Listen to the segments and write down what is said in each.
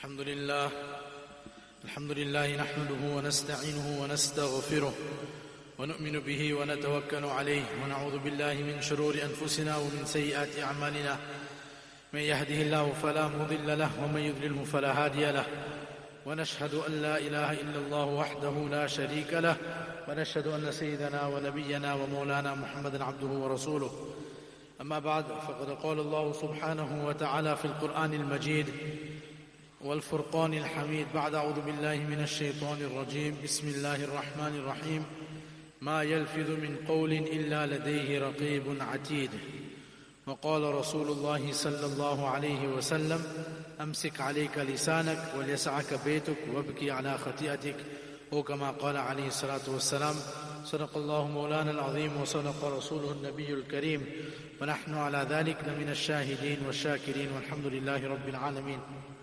الحمد لله نحمده ونستعينه ونستغفره ونؤمن به ونتوكل عليه ونعوذ بالله من شرور أنفسنا ومن سيئات أعمالنا من يهده الله فلا مضل له ومن يضلله فلا هادي له ونشهد أن لا إله إلا الله وحده لا شريك له ونشهد أن سيدنا ونبينا ومولانا محمدا عبده ورسوله أما بعد فقد قال الله سبحانه وتعالى في القرآن المجيد والفرقان الحميد بعد أعوذ بالله من الشيطان الرجيم بسم الله الرحمن الرحيم ما يلفظ من قول إلا لديه رقيب عتيد وقال رسول الله صلى الله عليه وسلم أمسك عليك لسانك وليسعك بيتك وابكي على خطيئتك أو كما قال عليه الصلاة والسلام صدق الله مولانا العظيم وصدق رسوله النبي الكريم ونحن على ذلك من الشاهدين والشاكرين والحمد لله رب العالمين.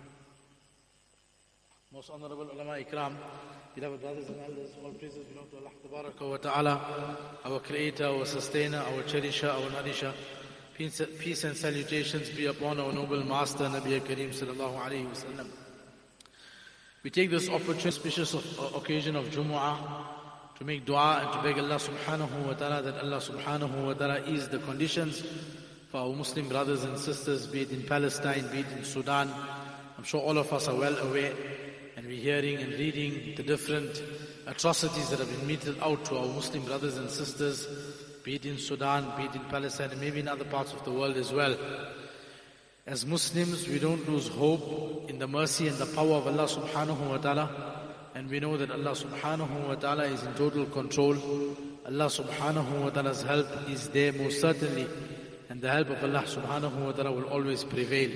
Most honorable ulama ikram, beloved brothers and elders, all praises belong to Allah Tabaraka wa Ta'ala, our creator, our sustainer, our cherisher, our nourisher. Peace and salutations be upon our noble master Nabi Kareem sallallahu alayhi wa sallam. We take this auspicious occasion of Jumu'ah to make dua and to beg Allah subhanahu wa ta'ala that Allah subhanahu wa ta'ala ease the conditions for our Muslim brothers and sisters, be it in Palestine, be it in Sudan. I'm sure all of us are well aware, and we're hearing and reading the different atrocities that have been meted out to our Muslim brothers and sisters, be it in Sudan, be it in Palestine, and maybe in other parts of the world as well. As Muslims, we don't lose hope in the mercy and the power of Allah subhanahu wa ta'ala, and we know that Allah subhanahu wa ta'ala is in total control. Allah subhanahu wa ta'ala's help is there most certainly, and the help of Allah subhanahu wa ta'ala will always prevail.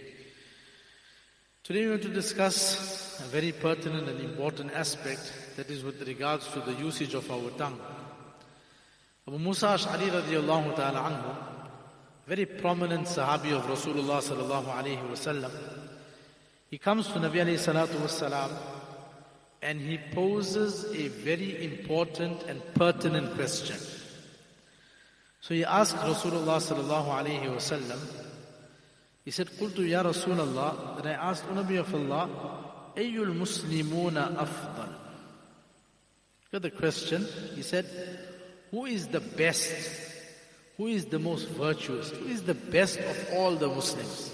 Today we want to discuss a very pertinent and important aspect, that is with regards to the usage of our tongue. Abu Musa Ash'ari radiyallahu ta'ala anhu, very prominent sahabi of Rasulullah sallallahu alayhi wa sallam, he comes to Nabi alayhi salatu wasalam and he poses a very important and pertinent question. So he asked Rasulullah sallallahu alayhi wa sallam, he said, Qultu ya Rasulallah, that I asked, O Nabi of Allah, Ayyul Muslimuna afdal? Look at the question. He said, who is the best? Who is the most virtuous? Who is the best of all the Muslims?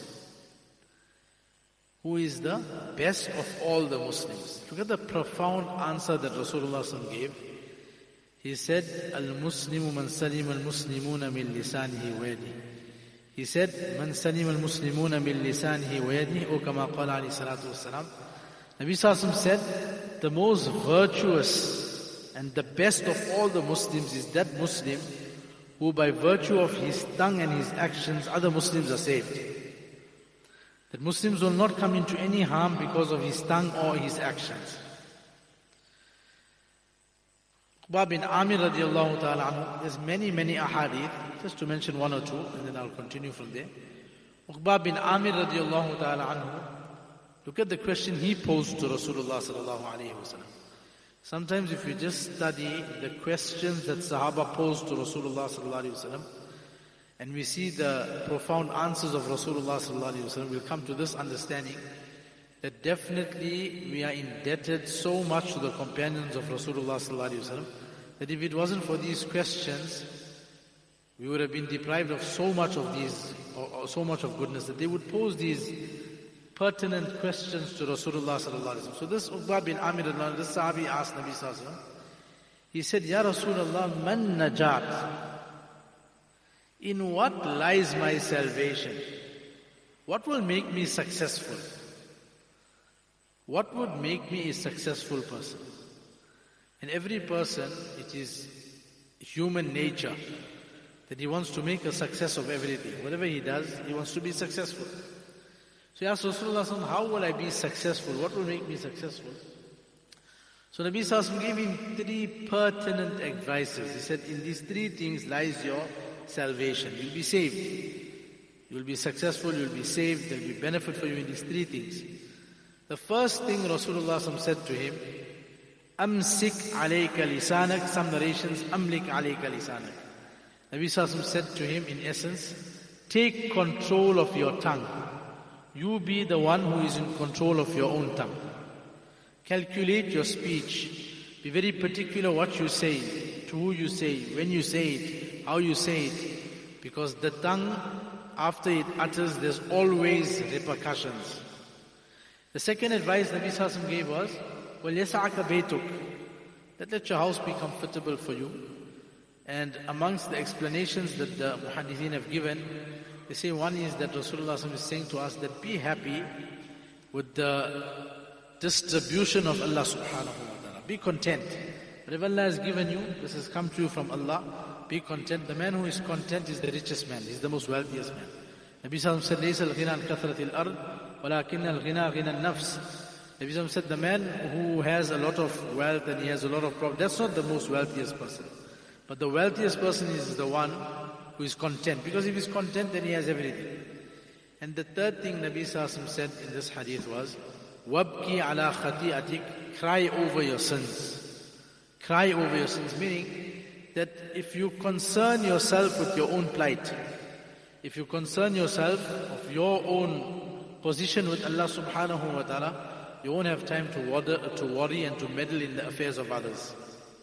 Who is the best of all the Muslims? Look at the profound answer that Rasulullah gave. He said, Al-Muslimu man salim al-Muslimuna min lisanihi wa yadihi. He said, Man salim al-Muslimuna min lisanihi wa yadihi, or kama qala alayhi salatu wassalam. Nabi Sallallahu said, the most virtuous and the best of all the Muslims is that Muslim who by virtue of his tongue and his actions, other Muslims are saved. That Muslims will not come into any harm because of his tongue or his actions. Uqba bin Amir radiallahu ta'ala anhu, there's many ahadith, just to mention one or two, and then I'll continue from there. Uqba bin Amir radiallahu ta'ala anhu, look at the question he posed to Rasulullah sallallahu alayhi wa sallam. Sometimes if you just study the questions that Sahaba posed to Rasulullah sallallahu alayhi wa sallam, and we see the profound answers of Rasulullah sallallahu alayhi wa sallam, we'll come to this understanding that definitely we are indebted so much to the companions of Rasulullah sallallahu alayhi wa sallam, that if it wasn't for these questions, we would have been deprived of so much of these, or so much of goodness, that they would pose these pertinent questions to Rasulullah sallallahu alaihi wasallam. So this Uqba bin Amir, this Sahabi asked Nabi sallallahu alaihi wasallam, he said, Ya Rasulullah, man najat? In what lies my salvation? What will make me successful? What would make me a successful person? And every person, it is human nature that he wants to make a success of everything. Whatever he does, he wants to be successful. So he asked Rasulullah, how will I be successful? What will make me successful? So Nabi Sallallahu gave him 3 pertinent advices. He said, in these 3 things lies your salvation. You'll be saved. You'll be successful, you'll be saved, there'll be benefit for you in these 3 things. The first thing Rasulullah said to him, Amsik alayka lisanak. Some narrations, Amlik alayka lisanak. Nabi Sallallahu said to him, in essence, take control of your tongue. You be the one who is in control of your own tongue. Calculate your speech. Be very particular what you say, to who you say, when you say it, how you say it. Because the tongue, after it utters, there's always repercussions. The second advice Nabi Sallallahu Alaihi Wasallam gave was, وَلْيَسَعَكَ بَيْتُكَ. Let your house be comfortable for you. And amongst the explanations that the muhaddithin have given, they say one is that Rasulullah Sallallahu Alaihi Wasallam is saying to us that be happy with the distribution of Allah subhanahu wa ta'ala. Be content. Whatever Allah has given you, this has come to you from Allah. Be content. The man who is content is the richest man. He's the most wealthiest man. Nabi Sallallahu Alaihi Wasallam said, لَيْسَ الْغِنَى عَنْ كَثْرَةِ الْأَرْضِ وَلَكِنَّ الْغِنَى غِنَى النَّفْسِ. Nabi Sallallahu Alaihi Wasallam said, the man who has a lot of wealth and he has a lot of property, that's not the most wealthiest person. But the wealthiest person is the one who is content. Because if he's content, then he has everything. And the third thing Nabi Sallallahu Alaihi Wasallam said in this hadith was, وَابْكِ عَلَى خَطِيئَتِكَ. Cry over your sins. Cry over your sins, meaning that if you concern yourself with your own plight, if you concern yourself of your own position with Allah subhanahu wa ta'ala, you won't have time to worry and to meddle in the affairs of others.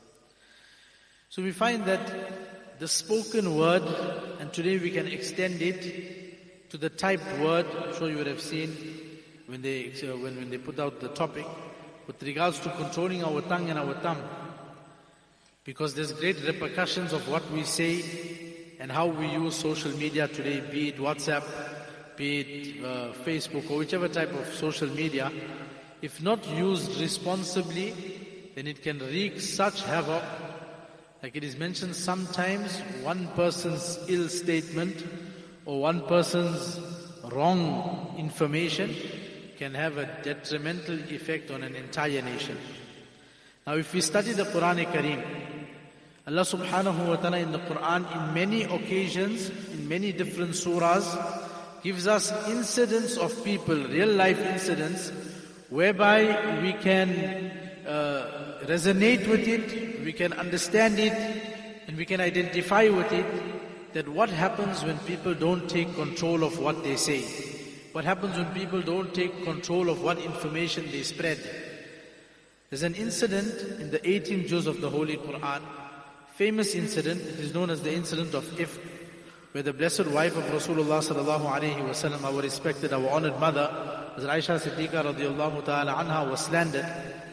So we find that the spoken word, and today we can extend it to the typed word. I'm sure you would have seen when they put out the topic with regards to controlling our tongue and our thumb. Because there's great repercussions of what we say and how we use social media today, be it WhatsApp, be it Facebook, or whichever type of social media. If not used responsibly, then it can wreak such havoc. Like it is mentioned, sometimes one person's ill statement or one person's wrong information can have a detrimental effect on an entire nation. Now if we study the Quran Kareem, Allah subhanahu wa ta'ala in the Quran in many occasions, in many different surahs, gives us incidents of people, real life incidents, whereby we can resonate with it, we can understand it, and we can identify with it, that what happens when people don't take control of what they say. What happens when people don't take control of what information they spread. There's an incident in the 18 juz of the Holy Quran, famous incident. It is known as the incident of Ifk, where the blessed wife of Rasulullah sallallahu alaihi wasallam, our respected, our honored mother, Hazrat Aisha Siddiqa radiyallahu ta'ala anha, was slandered.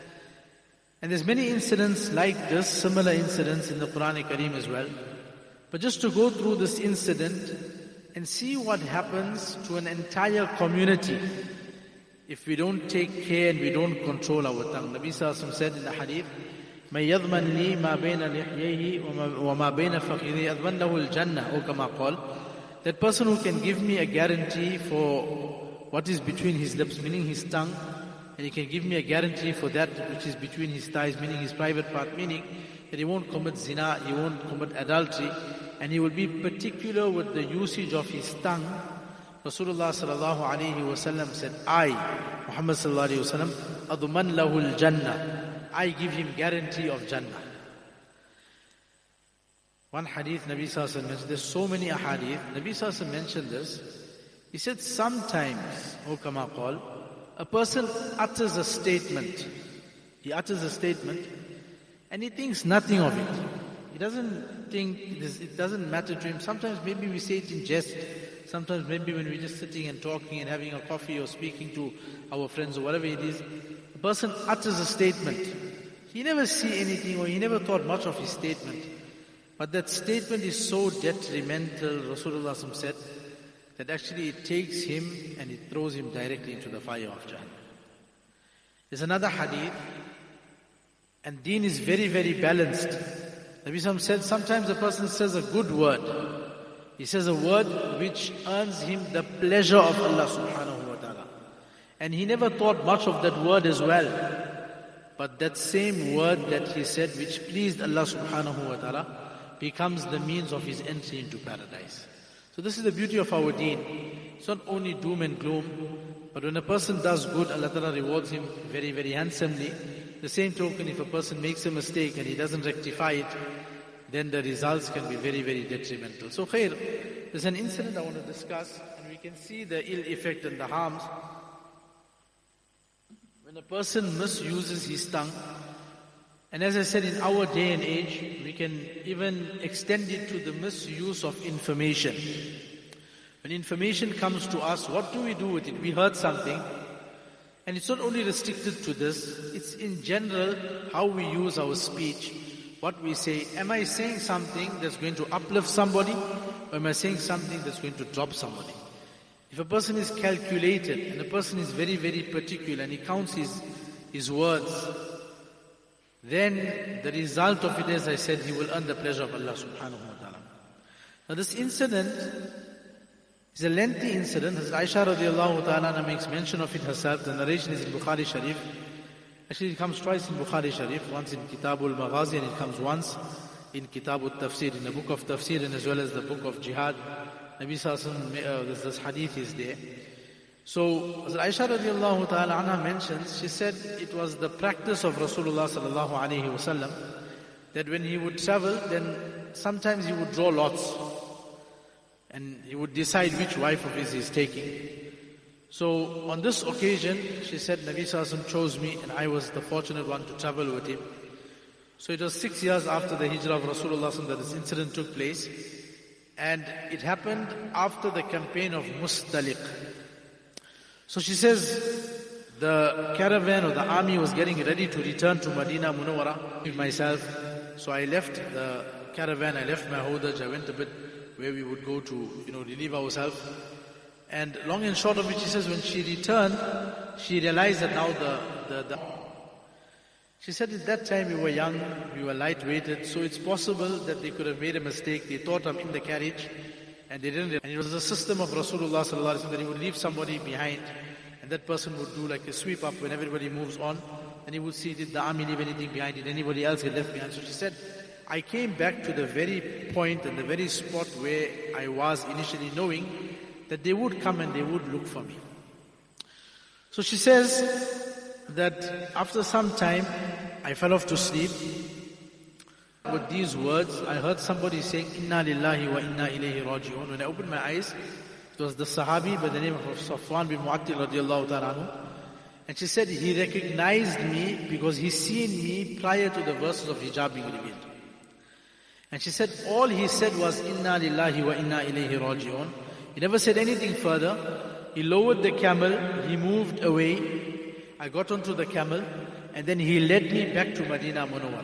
And there's many incidents like this, similar incidents in the Quran Kareem as well. But just to go through this incident and see what happens to an entire community if we don't take care and we don't control our tongue. Nabi Sallallahu Alaihi Wasallam said in the hadith, مَنْ يَضْمَنْ لِي مَا بَيْنَ لِحْيَيْهِ وَمَا بَيْنَ فَخِذِهِ أَضْمَنْ لَهُ الْجَنَّةِ, or kama qal. That person who can give me a guarantee for what is between his lips, meaning his tongue, and he can give me a guarantee for that which is between his thighs, meaning his private part, meaning that he won't commit zina, he won't commit adultery, and he will be particular with the usage of his tongue. Rasulullah sallallahu alaihi wasallam said, I, Muhammad sallallahu alaihi wasallam, adman lahul jannah, I give him guarantee of Jannah. One hadith Nabi sallallahu alaihi wasallam mentioned, there's so many ahadith, Nabi sallallahu alaihi wasallam mentioned this. He said sometimes, O kama qal, a person utters a statement. He utters a statement and he thinks nothing of it. He doesn't think, it doesn't matter to him. Sometimes maybe we say it in jest. Sometimes maybe when we're just sitting and talking and having a coffee or speaking to our friends or whatever it is, a person utters a statement. He never see anything or he never thought much of his statement. But that statement is so detrimental, Rasulullah said, that actually it takes him and it throws him directly into the fire of Jahannam. There's another hadith, and deen is very, very balanced. Nabi Sallallahu said sometimes a person says a good word. He says a word which earns him the pleasure of Allah subhanahu wa ta'ala. And he never thought much of that word as well. But that same word that he said which pleased Allah subhanahu wa ta'ala becomes the means of his entry into paradise. So this is the beauty of our deen. It's not only doom and gloom, but when a person does good, Allah ta'ala rewards him very, very handsomely. The same token, if a person makes a mistake and he doesn't rectify it, then the results can be very, very detrimental. So khair, there's an incident I want to discuss, and we can see the ill effect and the harms. When a person misuses his tongue, and as I said, in our day and age, we can even extend it to the misuse of information. When information comes to us, what do we do with it? We heard something, and it's not only restricted to this, it's in general how we use our speech, what we say. Am I saying something that's going to uplift somebody, or am I saying something that's going to drop somebody? If a person is calculated, and a person is very, very particular, and he counts his words, then the result of it, as I said, he will earn the pleasure of Allah subhanahu wa ta'ala. Now this incident is a lengthy incident. As Aisha radiallahu ta'ala makes mention of it herself. The narration is in Bukhari Sharif. Actually, it comes twice in Bukhari Sharif, once in Kitabul Maghazi, and it comes once in Kitabul Tafsir, in the book of Tafsir, and as well as the book of Jihad. Nabi Sallallahu Alaihi Wasallam, this hadith is there. So, as Aisha radiallahu ta'ala anha mentions, she said it was the practice of Rasulullah sallallahu alaihi wasallam that when he would travel, then sometimes he would draw lots and he would decide which wife of his he's taking. So, on this occasion, she said Nabi Sallallahu Alaihi Wasallam chose me and I was the fortunate one to travel with him. So it was 6 years after the hijrah of Rasulullah sallallahu that this incident took place, and it happened after the campaign of Mustaliq. So she says, the caravan or the army was getting ready to return to Madinah Munawwara with myself. So I left the caravan, I left my hodaj, I went a bit where we would go to, relieve ourselves. And long and short of it, she says, when she returned, she realized that now she said at that time we were young, we were lightweighted, so it's possible that they could have made a mistake. They thought I'm in the carriage, and they didn't. And it was a system of Rasulullah sallallahu alaihi wasallam that he would leave somebody behind, and that person would do like a sweep up when everybody moves on, and he would see, did the army leave anything behind? Did anybody else get left behind? So she said, I came back to the very point and the very spot where I was initially, knowing that they would come and they would look for me. So she says that after some time, I fell off to sleep. With these words, I heard somebody saying, Inna lillahi wa inna ilayhi raji'un. When I opened my eyes, it was the Sahabi by the name of Safwan bin Mu'attil radiallahu ta'ala anhu. And she said he recognized me because he seen me prior to the verses of hijab being revealed. And she said all he said was, Inna lillahi wa inna ilayhi raji'un. He never said anything further. He lowered the camel, he moved away. I got onto the camel, and then he led me back to Madinah Munawwara.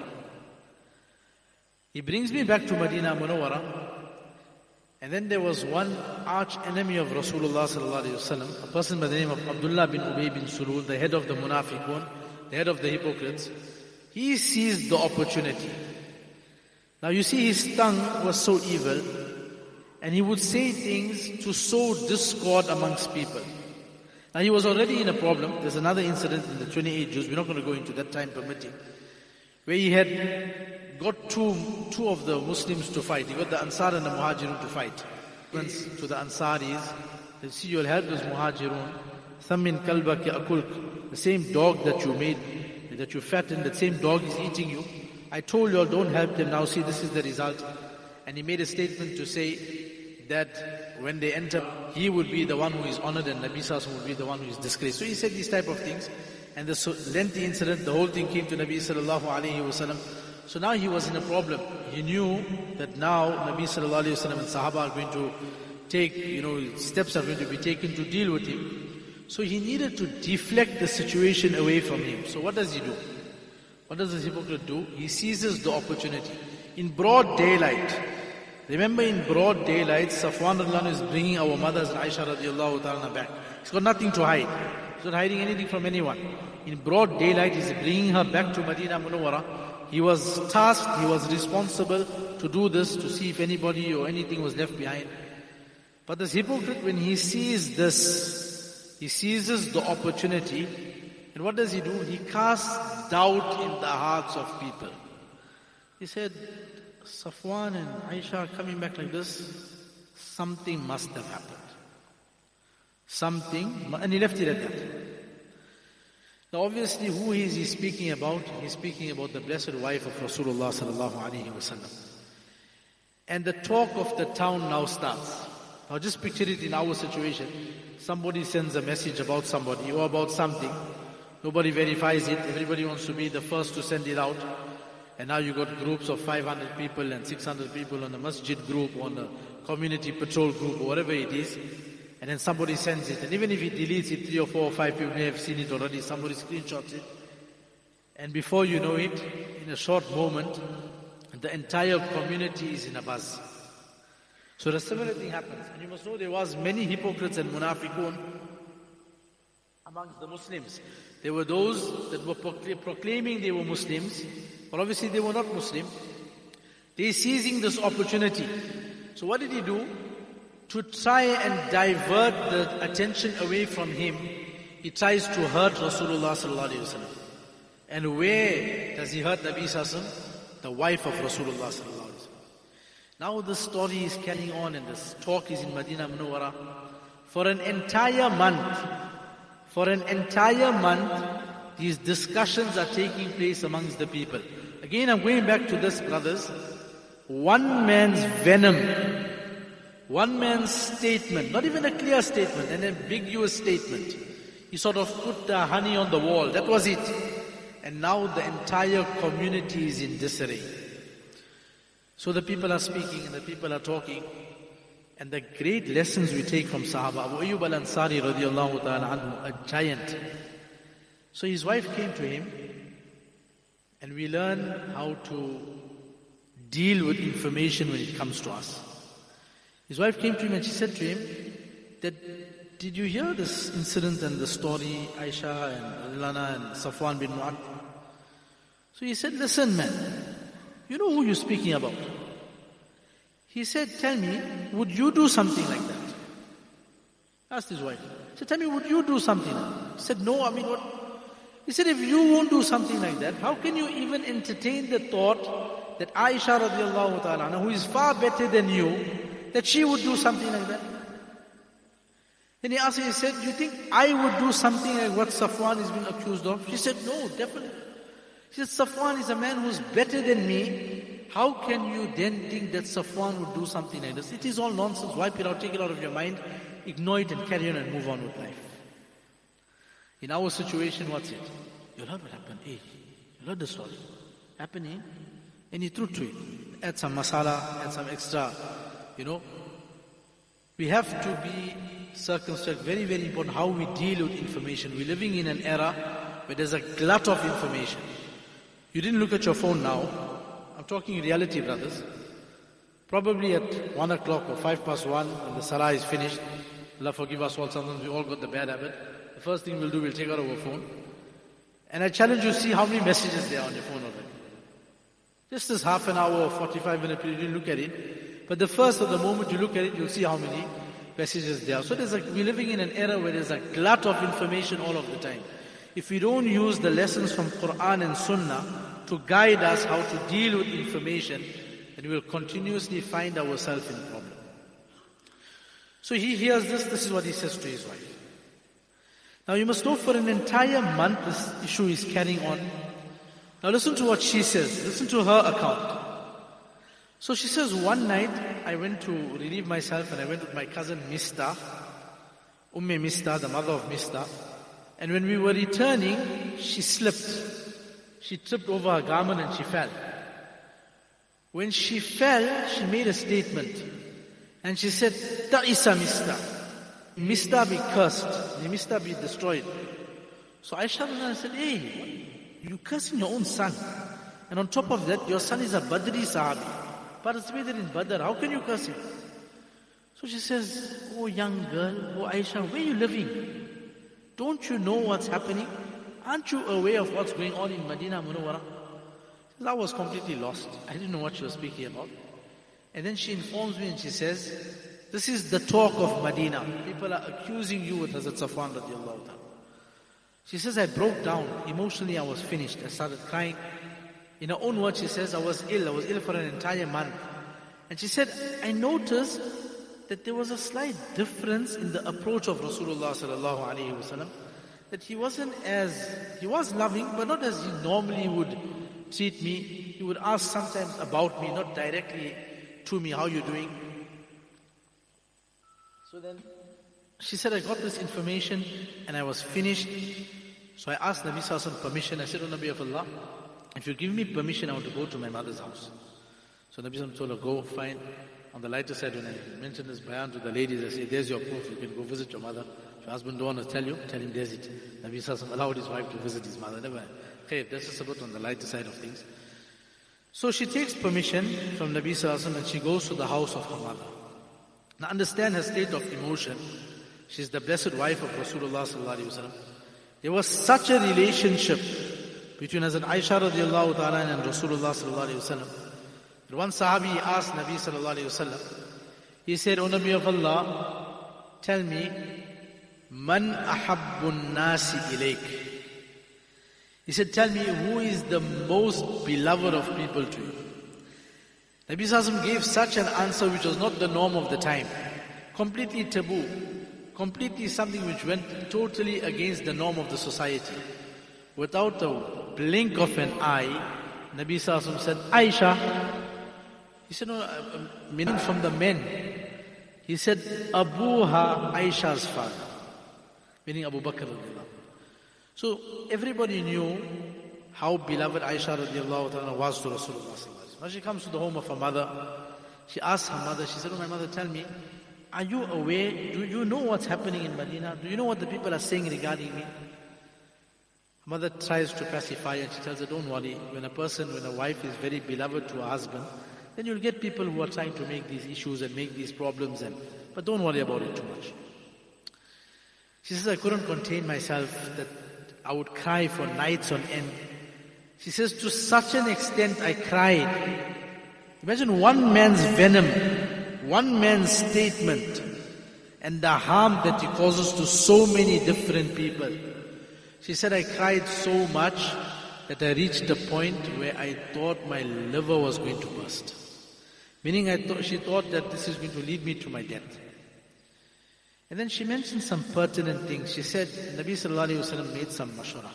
He brings me back to Madinah Munawwara, and then there was one arch enemy of Rasulullah sallallahu alaihi wasallam, a person by the name of Abdullah bin Ubay bin Sulul, the head of the Munafiqun, the head of the hypocrites. He seized the opportunity. Now you see, his tongue was so evil, and he would say things to sow discord amongst people. Now he was already in a problem. There's another incident in the 28 Jews, we're not going to go into that, time permitting, where he had got two of the Muslims to fight. He got the Ansar and the Muhajirun to fight. To the Ansaris, they see, you'll help those Muhajirun. Thammin kalbaki akulk. The same dog that you made, that you fattened, that same dog is eating you. I told you all, don't help them. Now see, this is the result. And he made a statement to say that when they enter, he would be the one who is honored and Nabi Sallallahu Alaihi Wasallam would be the one who is disgraced. So he said these type of things. And the lengthy incident, the whole thing came to Nabi Sallallahu Alaihi Wasallam. So now he was in a problem. He knew that now Nabi Sallallahu Alaihi Wasallam and Sahaba are going to take, steps are going to be taken to deal with him. So he needed to deflect the situation away from him. So what does he do? What does the hypocrite do? He seizes the opportunity. In broad daylight, remember, in broad daylight, Safwan radiallahu is bringing our mothers Aisha radiallahu ta'ala back. He's got nothing to hide. He's not hiding anything from anyone. In broad daylight, he's bringing her back to Madinah Munawwara. He was tasked, he was responsible to do this, to see if anybody or anything was left behind. But this hypocrite, when he sees this, he seizes the opportunity. And what does he do? He casts doubt in the hearts of people. He said, Safwan and Aisha are coming back like this, something must have happened. And he left it at that. Now obviously, who is he speaking about? He's speaking about the blessed wife of Rasulullah sallallahu alaihi wasallam. And the talk of the town now starts. Now just picture it in our situation. Somebody sends a message about somebody or about something. Nobody verifies it. Everybody wants to be the first to send it out. And now you got groups of 500 people and 600 people on the masjid group, on the community patrol group, or whatever it is. And then somebody sends it. And even if he deletes it, 3 or 4 or 5 people may have seen it already. Somebody screenshots it. And before you know it, in a short moment, the entire community is in a buzz. So the similar thing happens. And you must know there was many hypocrites and munafiqun amongst the Muslims. There were those that were proclaiming they were Muslims, but obviously they were not Muslim. They seizing this opportunity. So what did he do? To try and divert the attention away from him, he tries to hurt Rasulullah sallallahu alaihi wasallam. And where does he hurt Nabi sallallahu alaihi wasallam? The wife of Rasulullah sallallahu alaihi wasallam. Now the story is carrying on and this talk is in Madinah Munawwara. For an entire month, these discussions are taking place amongst the people. Again, I'm going back to this, brothers. One man's venom, one man's statement, not even a clear statement, an ambiguous statement. He sort of put the honey on the wall. That was it. And now the entire community is in disarray. So the people are speaking and the people are talking. And the great lessons we take from Sahaba. Abu Ayyub al-Ansari radiallahu ta'ala anhu, a giant. So his wife came to him, and we learn how to deal with information when it comes to us. His wife came to him and she said to him that, did you hear this incident and the story, Aisha and Lana and Safwan bin Mu'att? So he said, listen man, you know who you're speaking about. He said, tell me, would you do something like that? Asked his wife. He said, tell me, would you do something like that? He said, no, I mean what? He said, if you won't do something like that, how can you even entertain the thought that Aisha radiallahu ta'ala, who is far better than you, that she would do something like that? Then he asked her, he said, do you think I would do something like what Safwan is being accused of? She said, no, definitely. She said, Safwan is a man who's better than me. How can you then think that Safwan would do something like this? It is all nonsense. Wipe it out, take it out of your mind, ignore it and carry on and move on with life. In our situation, what's it? You heard what happened? Hey, you heard the story. Happening, and he threw to it. Add some masala, add some extra, We have to be circumspect, very, very important how we deal with information. We're living in an era where there's a glut of information. You didn't look at your phone now. I'm talking reality, brothers. Probably at 1 o'clock or 1:05 when the salah is finished, Allah forgive us all, sometimes we all got the bad habit. The first thing we'll do, we'll take out our phone. And I challenge you to see how many messages there are on your phone already. Just this half an hour or 45-minute period, you look at it. But the first of the moment you look at it, you'll see how many messages there are. So we're living in an era where there's a glut of information all of the time. If we don't use the lessons from Quran and Sunnah to guide us how to deal with information, then we will continuously find ourselves in problem. So he hears this is what he says to his wife. Now you must know for an entire month this issue is carrying on. Now listen to what she says, listen to her account. So she says, one night I went to relieve myself and I went with my cousin Mistah, Mistah, the mother of Mistah. And when we were returning, she slipped. She tripped over her garment and she fell. When she fell, she made a statement. And she said, Ta'isa Mistah. Mistah be cursed. May Mistah be destroyed. So Aisha said, hey, you cursing your own son. And on top of that, your son is a Badri Sahabi. Participated in Badr. How can you curse him? So she says, oh young girl, oh Aisha, where are you living? Don't you know what's happening? Aren't you aware of what's going on in Madinah Munawwara? I was completely lost. I didn't know what she was speaking about. And then she informs me and she says, this is the talk of Madinah. People are accusing you with Hazrat Safwan radiallahu ta'ala. She says, I broke down. Emotionally, I was finished. I started crying. In her own words, she says, I was ill. I was ill for an entire month. And she said, I noticed that there was a slight difference in the approach of Rasulullah sallallahu alaihi wasallam. That he was loving, but not as he normally would treat me. He would ask sometimes about me, not directly to me, how you doing? So then she said, I got this information and I was finished. So I asked Nabi Sallallahu Alaihi Wasallam permission. I said, O Nabi of Allah, if you give me permission, I want to go to my mother's house. So Nabi Sallallahu Alaihi Wasallam told her, go, fine. On the lighter side, when I mentioned this bayan to the ladies, I said, there's your proof. You can go visit your mother. If your husband don't want to tell you, tell him there's it. Nabi Sallallahu Alaihi Wasallam allowed his wife to visit his mother. Never. Okay, that's just about on the lighter side of things. So she takes permission from Nabi Sallallahu Alaihi Wasallam and she goes to the house of her mother. Now understand her state of emotion. She's the blessed wife of Rasulullah Sallallahu Alaihi Wasallam. There was such a relationship between Hazrat Aisha radiallahu ta'ala and Rasulullah Sallallahu Alaihi Wasallam. One Sahabi asked Nabi Sallallahu Alaihi Wasallam, he said, O Nabi of Allah, tell me, Man ahabbun nasi ilayk? He said, tell me, who is the most beloved of people to you? Nabi Sallallahu Alaihi Wasallam gave such an answer which was not the norm of the time. Completely taboo. Completely something which went totally against the norm of the society. Without a blink of an eye, Nabi Sallallahu Alaihi Wasallam said, Aisha. He said, no, meaning from the men. He said, Abuha, Aisha's father. Meaning Abu Bakr radiallahu. So everybody knew how beloved Aisha radiallahu ta'ala was to Rasulullah sallallahu alaihi wasallam. Now she comes to the home of her mother. She asks her mother, she said, oh my mother, tell me, are you aware, do you know what's happening in Medina? Do you know what the people are saying regarding me? Her mother tries to pacify and she tells her, don't worry, when a wife is very beloved to her husband, then you'll get people who are trying to make these issues and make these problems, but don't worry about it too much. She says, I couldn't contain myself, that I would cry for nights on end. She says, to such an extent I cried. Imagine one man's venom, one man's statement, and the harm that he causes to so many different people. She said, I cried so much that I reached a point where I thought my liver was going to burst. Meaning she thought that this is going to lead me to my death. And then she mentioned some pertinent things. She said, Nabi Sallallahu Alaihi Wasallam made some mashwara.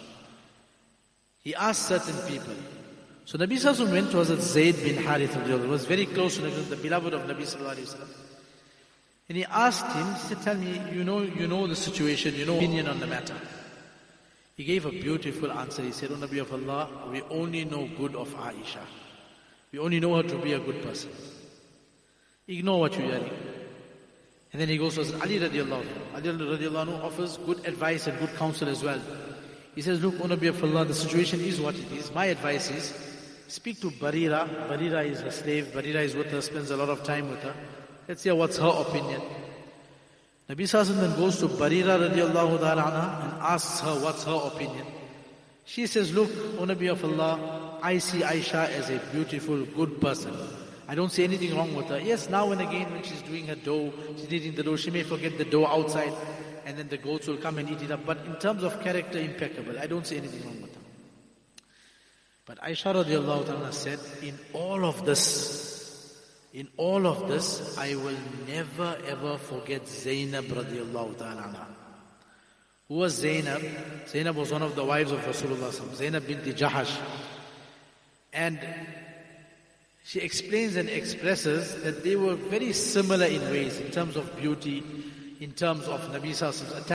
He asked certain people. So Nabi Sallallahu Alaihi Wasallam went to Hazrat Zayd bin Harith, who was very close to Nabi, the beloved of Nabi Sallallahu Alaihi Wasallam. And he asked him, he said, tell me, you know the situation, you know opinion on the matter. He gave a beautiful answer. He said, O Nabi of Allah, we only know good of Aisha. We only know her to be a good person. Ignore what you're hearing. And then he goes to Ali radiallahu anhu. Ali radiallahu anhu offers good advice and good counsel as well. He says, look, O Nabi of Allah, the situation is what it is. My advice is, speak to Barira. Barira is her slave. Barira is with her, spends a lot of time with her. Let's hear what's her opinion. Nabi Sallallahu Alaihi Wasallam then goes to Barira radiallahu ta'ala anha and asks her what's her opinion. She says, look, O Nabi of Allah, I see Aisha as a beautiful, good person. I don't see anything wrong with her. Yes, now and again when she's doing her dough, she's eating the dough, she may forget the dough outside and then the goats will come and eat it up. But in terms of character, impeccable. I don't see anything wrong with her. But Aisha radiallahu ta'ala said, in all of this, I will never ever forget Zainab radiallahu ta'ala anha. Who was Zainab? Zainab was one of the wives of Rasulullah sallallahu alaihi wasallam, Zainab binti Jahash. And she explains and expresses that they were very similar in ways, in terms of beauty, in terms of Nabi sallallahu alaihi wasallam.